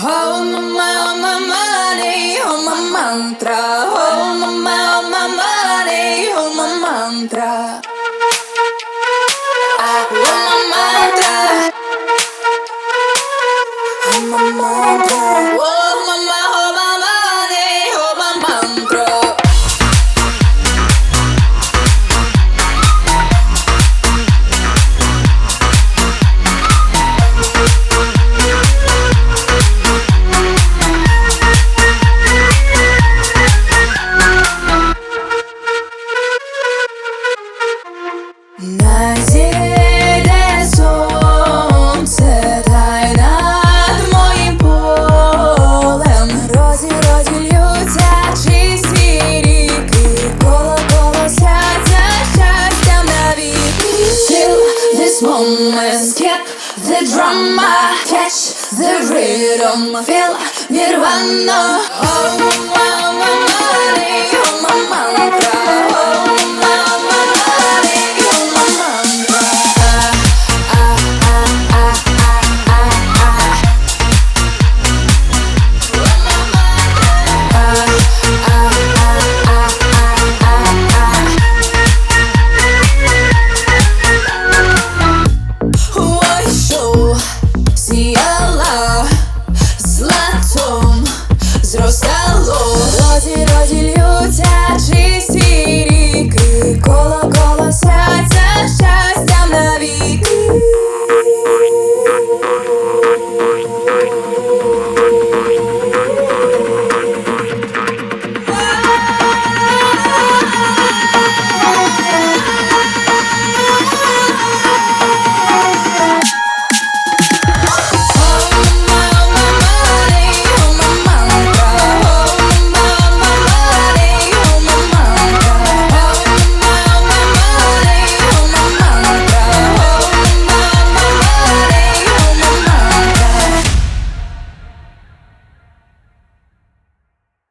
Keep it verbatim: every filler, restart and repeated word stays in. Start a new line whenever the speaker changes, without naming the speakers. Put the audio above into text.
Hold my, my, my money, hold my mantra. Hold my, my, my money, hold my mantra. I hold my mantra. Hold my mantra. Hold my, my, hold my money, hold my mantra. На зійде сонце, та й над моїм полем розі розіллються чисті ріки, коло коло сяться щастям навіки. Feel this moment, skip the drama, catch the rhythm, feel nirvana. Oh, my, my, money.